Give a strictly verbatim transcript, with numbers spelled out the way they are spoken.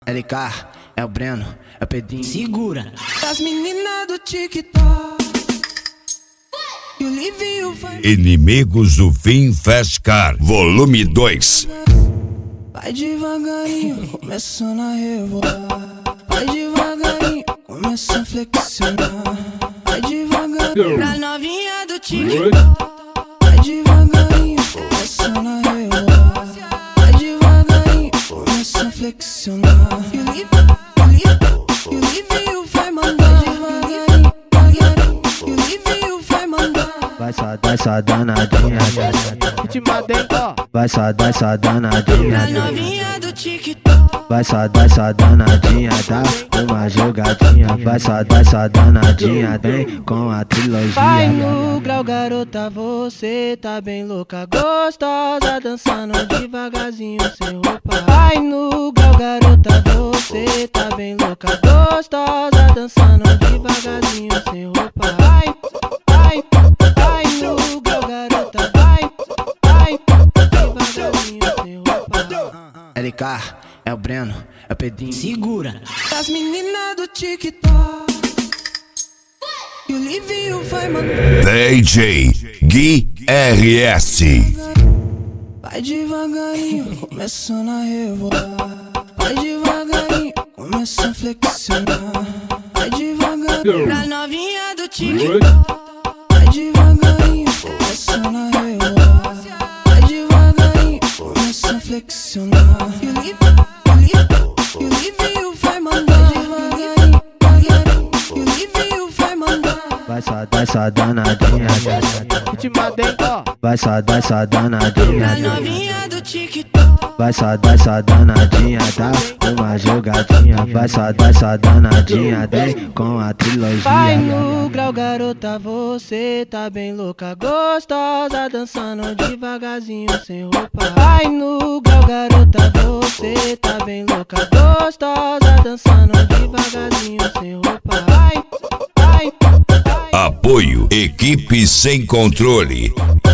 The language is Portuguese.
L K, é o Breno, é o Pedrinho. Segura. As meninas do TikTok e o Livinho vai. Inimigos do Fim Fast Car, volume dois. Vai devagarinho, começando a rebolar. Vai devagarinho, começa a flexionar. Vai devagarinho, pra novinha do TikTok. Vai devagarinho, começando a rebolar. Vai devagarinho, começa a flexionar. E o Livinho, o Livinho, e o Livinho vai mandar devagarinho, devagarinho. E o Livinho vai mandar. Vai só, vai só danadinha, vai só, vai só danadinha. Pra novinha do TikTok. Vai só, vai só danadinha, dá uma jogadinha. Vai só, vai só danadinha, vem com a trilogia. Vai no grau, garota, você tá bem louca, gostosa, dançando devagarzinho sem roupa. Vai no grau, garota, você tá bem louca, gostosa, dançando devagarzinho sem roupa. Vai, vai, vai no grau, garota, vai, vai, devagarzinho sem roupa. L K, é o Breno, é o Pedrinho. Segura. As meninas do TikTok e o Livinho vai mandar. D J Gui R S. Vai devagarinho, começando a rebolar. Vai devagarinho, começa a flexionar. Vai devagarinho, pra novinha do TikTok. Vai devagarinho, começando a rebolar. Vai devagarinho, começa a flexionar. E o Livinho, o Livinho, e o Livinho vai mandar devagarinho, devagarinho. E o Livinho vai mandar. Vai só, vai só danadinha, vai só, vai só danadinha. Pra novinha do TikTok. Vai só, vai só danadinha, dá uma jogadinha. Vai só, vai só danadinha, vem com a trilogia. Vai no grau, garota, você tá bem louca, gostosa, dançando devagarzinho sem roupa. Vai no grau, garota, você tá bem louca, gostosa, dançando devagarzinho sem roupa. Vai, vai, vai. Apoio Equipe Sem Controle.